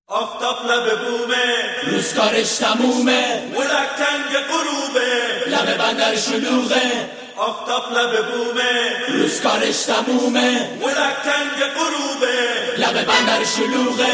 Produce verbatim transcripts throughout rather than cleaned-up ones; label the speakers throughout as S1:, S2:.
S1: آفتاب لب بومه،
S2: روز کارش تمومه،
S1: ملک تنگ غروبه،
S2: لب بندر شلوغه.
S1: آفتاب لب بومه،
S2: روز کارش تمومه،
S1: ملک تنگ غروبه،
S2: لب بندر شلوغه.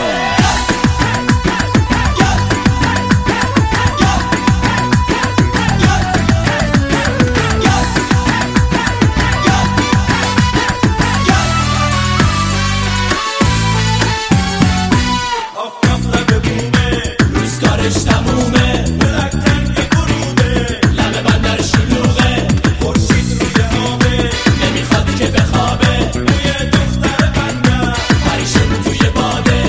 S1: تمومه، ملک تنگ غروبه،
S2: لب بندر شلوغه.
S1: خورشید روی آبه،
S2: نمیخواد که بخوابه،
S1: روی دختر بندر
S2: پریشون توی باده.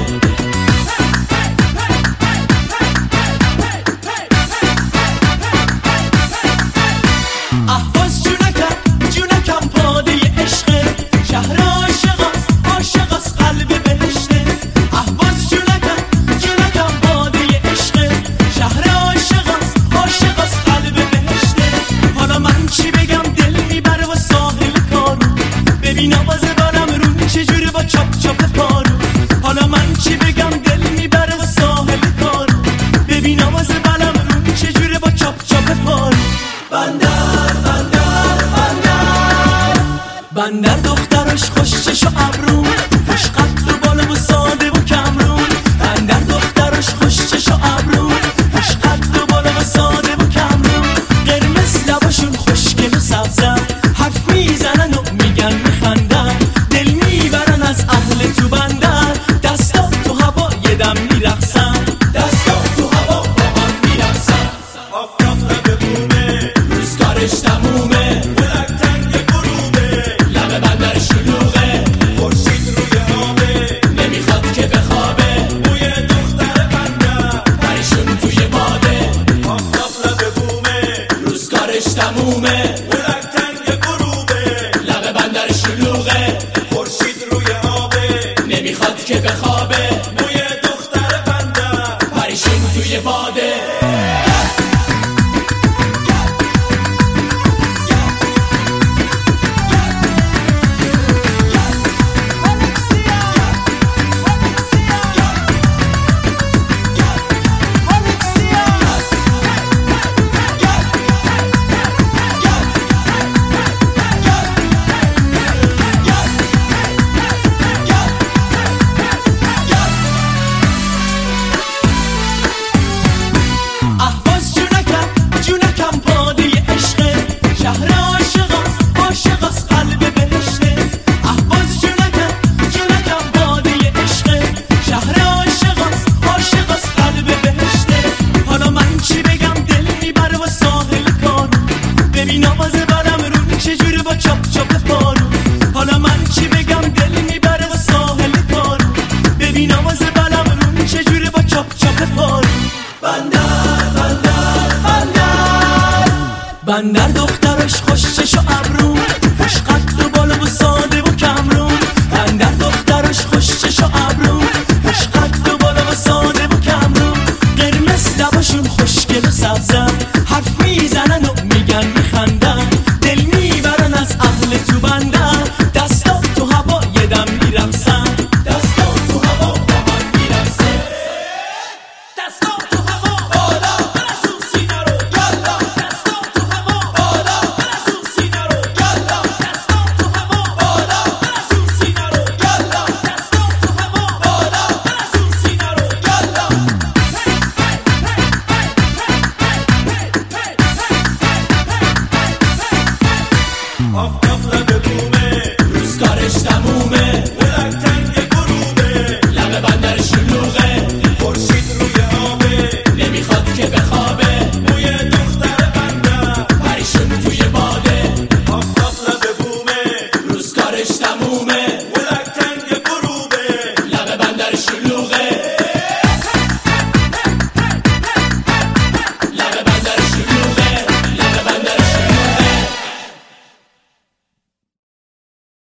S2: احواز جونکم جونکم باده عشقه، شهر عاشقاست عاشقاست قلب بهشته. احواز جونکم جونکم باده عشقه، شهر عاشقاست عاشقاست قلب بهشته. حالا من چی بگم دل میبره و ساحل کارو، ببین آواز بارم رو چجوری با چاپ چاپ پارو. حالا من چی بگم دل میبره ساحل کارو، ببین آواز بارم رو چجوری با چاپ چاپ پارو. بندر بندر بندر بندر دخترش خوشش و ابرون، خوش قد و بالا و ساده و کمرون. بندر دخترش خوشش و ابرون، خوش قد و بالا و ساده و کمرون. قرمز لباشون خوشگل و سبزن، حرف میزنن و میگن میخندن. دل میبرن از اهل تو بندر، دستا تو هوا یه دم میرقصن، دستا تو هوا با هم میرقصن.
S1: آفتاب لب بومه،
S2: روز کارش تمومه،
S1: ملک تنگ غروبه،
S2: لب بندر شلوغه.
S1: خورشید روی آبه،
S2: نمیخواد که بخوابه،
S1: روی دختر بندر
S2: پریشون توی باده.
S1: آفتاب لب بومه،
S2: روز کارش تمومه،
S1: ملک تنگ غروبه،
S2: لب بندر شلوغه.
S1: خورشید روی آبه،
S2: نمیخواد که بخوابه،
S1: روی دختر بندر
S2: پریشون توی باده. احواز جونکم جونکم باده عشقه، شهر عاشقاست عاشقاست قلب بهشته. احواز جونکم جونکم باده عشقه، شهر عاشقاست عاشقاست قلب بهشته. حالا من چی بگم دل میبره و ساحل کارو، ببین آواز برم رو چجوری با چاپ چاپ پارو. حالا من چی بگم دل میبره و ساحل کارو، ببین آواز برم رو چجوری با چاپ چاپ پارو. بندر بندر بندر بندر دخترش خوشش و ابرون، خوش قد و بالا و ساده و کمرون. بندر دخترش خوشش و ابرون، خوش قد و بالا و ساده و کمرون. قرمز لباشون خوشگل و سبزن، حرف میزنن و میگن میخندن. دل میبرن از اهل تو بندر، دستا تو هوا یه دم میرقصن، دستا تو هوا با هم میرقصن. دستا تو هوا بالا برسون سینه رو یالا، دستا تو هوا بالا برسون سینه رو یالا، دستا تو هوا بالا برسون سینه رو یالا، دستا تو هوا بالا برسون سینه رو یالا.
S1: آفتاب لب بومه،
S2: روز کارش تمومه،